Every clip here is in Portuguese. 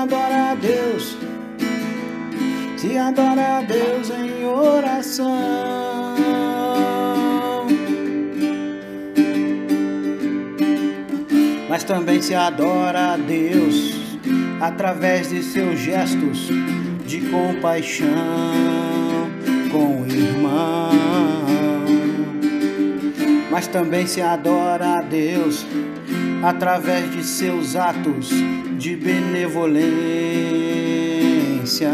adora a Deus, se adora a Deus em oração. Mas também se adora a Deus através de seus gestos de compaixão com o irmão. Mas também se adora a Deus através de seus atos de benevolência.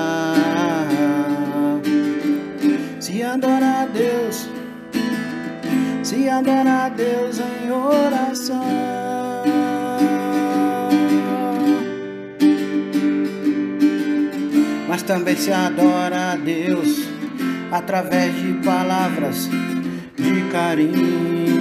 Se adora a Deus, se adora a Deus em oração. Mas também se adora a Deus através de palavras de carinho.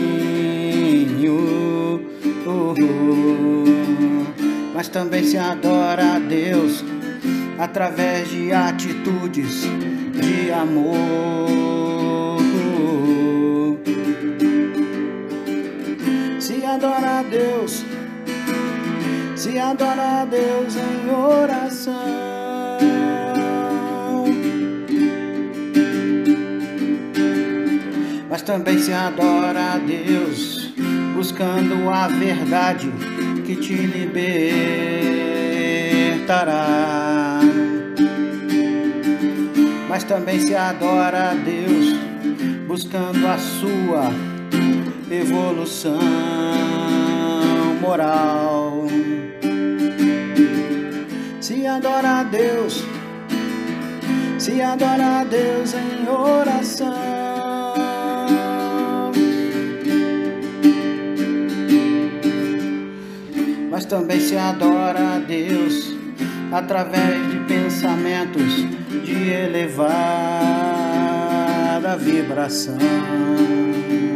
Mas também se adora a Deus através de atitudes de amor. Se adora a Deus, se adora a Deus em oração. Mas também se adora a Deus buscando a verdade que te libertará. Mas também se adora a Deus buscando a sua evolução moral. Se adora a Deus, se adora a Deus em oração. Mas também se adora a Deus através de pensamentos de elevada vibração.